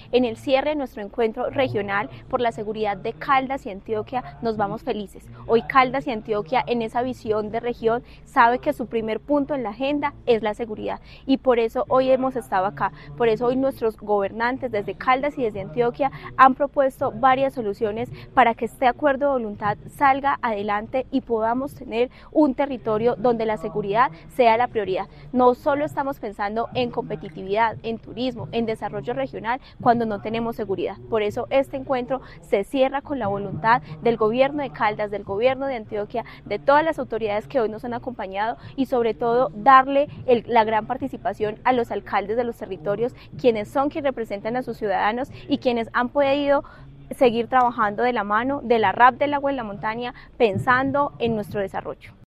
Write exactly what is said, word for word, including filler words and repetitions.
En el cierre de nuestro encuentro regional por la seguridad de Caldas y Antioquia nos vamos felices. Hoy Caldas y Antioquia, en esa visión de región, sabe que su primer punto en la agenda es la seguridad y por eso hoy hemos estado acá. Por eso hoy nuestros gobernantes desde Caldas y desde Antioquia han propuesto varias soluciones para que este acuerdo de voluntad salga adelante y podamos tener un territorio donde la seguridad sea la prioridad. No solo estamos pensando en competitividad, en turismo, en desarrollo regional cuando no tenemos seguridad. Por eso este encuentro se cierra con la voluntad del gobierno de Caldas, del gobierno de Antioquia, de todas las autoridades que hoy nos han acompañado y sobre todo darle el, la gran participación a los alcaldes de los territorios, quienes son quienes representan a sus ciudadanos y quienes han podido seguir trabajando de la mano de la R A P del agua en la montaña, pensando en nuestro desarrollo.